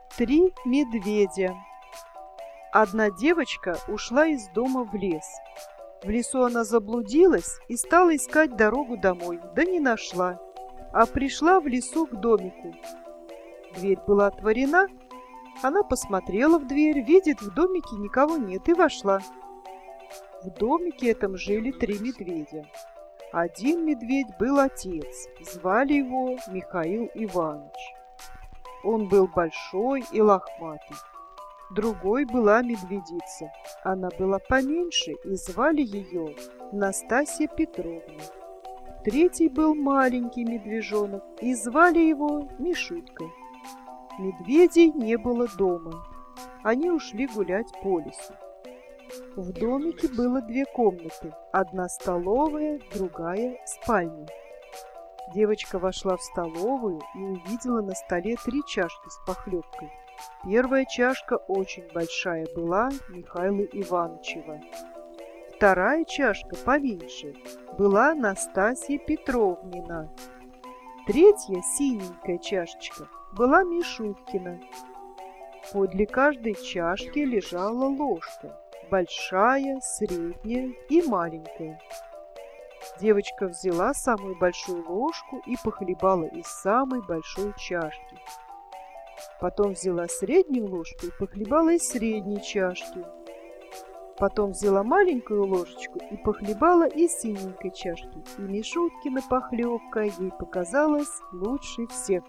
Три медведя. Одна девочка ушла из дома в лес. В лесу она заблудилась и стала искать дорогу домой, да не нашла, а пришла в лесу к домику. Дверь была отворена, она посмотрела в дверь, видит, в домике никого нет, и вошла. В домике этом жили три медведя. Один медведь был отец, звали его Михаил Иванович. Он был большой и лохматый. Другой была медведица. Она была поменьше, и звали ее Настасья Петровна. Третий был маленький медвежонок, и звали его Мишутка. Медведей не было дома. Они ушли гулять по лесу. В домике было две комнаты. Одна столовая, другая спальня. Девочка вошла в столовую и увидела на столе три чашки с похлебкой. Первая чашка очень большая была, Михаила Ивановичева. Вторая чашка поменьше была Настасья Петровнина. Третья синенькая чашечка была Мишуткина. Подле каждой чашки лежала ложка, большая, средняя и маленькая. Девочка взяла самую большую ложку и похлебала из самой большой чашки. Потом взяла среднюю ложку и похлебала из средней чашки. Потом взяла маленькую ложечку и похлебала из синенькой чашки. И Мишуткина похлебка ей показалась лучше всех.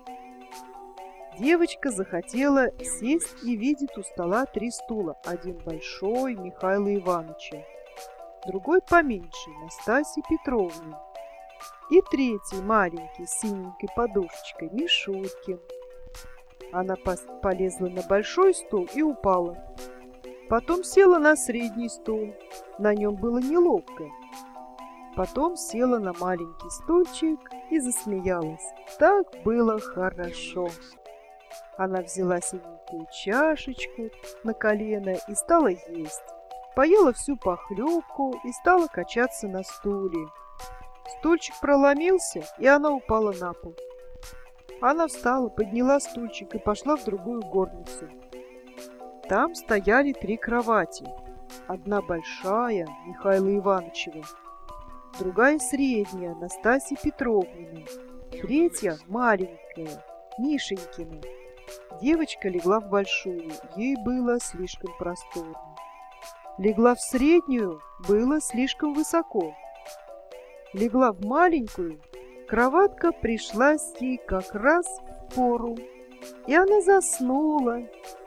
Девочка захотела сесть и видит у стола три стула. Один большой Михаила Ивановича, другой поменьше Настасьи Петровны и третий маленький с синенькой подушечкой Мишуткин. Она полезла на большой стул и упала. Потом села на средний стул. На нем было неловко. Потом села на маленький стульчик и засмеялась. Так было хорошо. Она взяла синенькую чашечку на колено и стала есть. Поела всю похлебку и стала качаться на стуле. Стульчик проломился, и она упала на пол. Она встала, подняла стульчик и пошла в другую горницу. Там стояли три кровати. Одна большая, Михаила Ивановичева, другая средняя, Настасья Петровна, третья маленькая, Мишенькина. Девочка легла в большую, ей было слишком просторно. Легла в среднюю, было слишком высоко. Легла в маленькую, кроватка пришлась ей как раз в пору, и она заснула.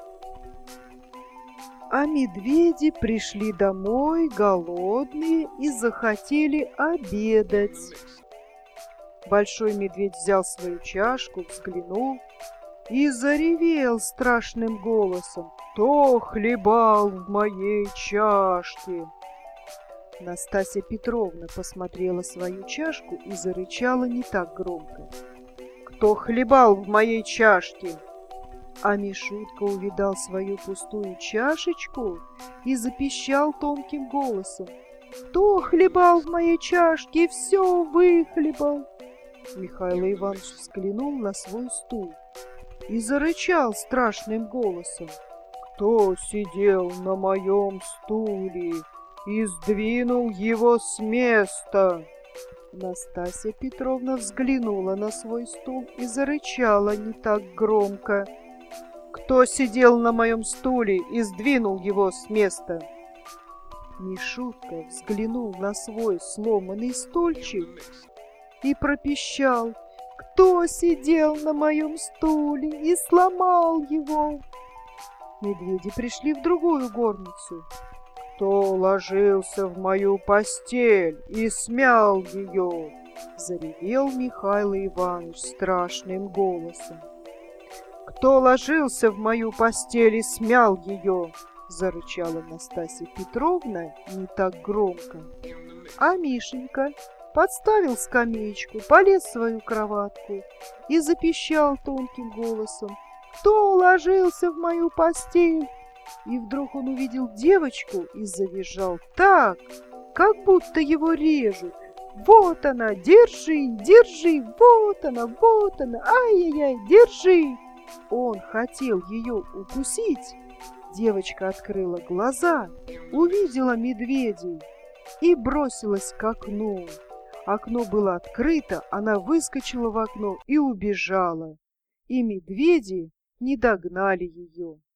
А медведи пришли домой голодные и захотели обедать. Большой медведь взял свою чашку, взглянул и заревел страшным голосом: «Кто хлебал в моей чашке?» Настасья Петровна посмотрела свою чашку и зарычала не так громко: «Кто хлебал в моей чашке?» А Мишутка увидал свою пустую чашечку и запищал тонким голосом: «Кто хлебал в моей чашке и все выхлебал?» Михаил Иванович взглянул на свой стул и зарычал страшным голосом: «Кто сидел на моем стуле и сдвинул его с места?» Настасья Петровна взглянула на свой стул и зарычала не так громко: «Кто сидел на моем стуле и сдвинул его с места?» Мишутка взглянул на свой сломанный стульчик и пропищал: «Кто сидел на моем стуле и сломал его?» Медведи пришли в другую горницу. «Кто ложился в мою постель и смял ее?» — заревел Михаил Иванович страшным голосом. «Кто ложился в мою постель и смял ее?» — зарычала Настасья Петровна не так громко. А Мишенька подставил скамеечку, полез в свою кроватку и запищал тонким голосом: «Кто ложился в мою постель?» И вдруг он увидел девочку и завизжал так, как будто его режут. «Вот она, держи, держи, вот она, ай-яй-яй, держи!» Он хотел ее укусить. Девочка открыла глаза, увидела медведей и бросилась к окну. Окно было открыто, она выскочила в окно и убежала. И медведи не догнали ее.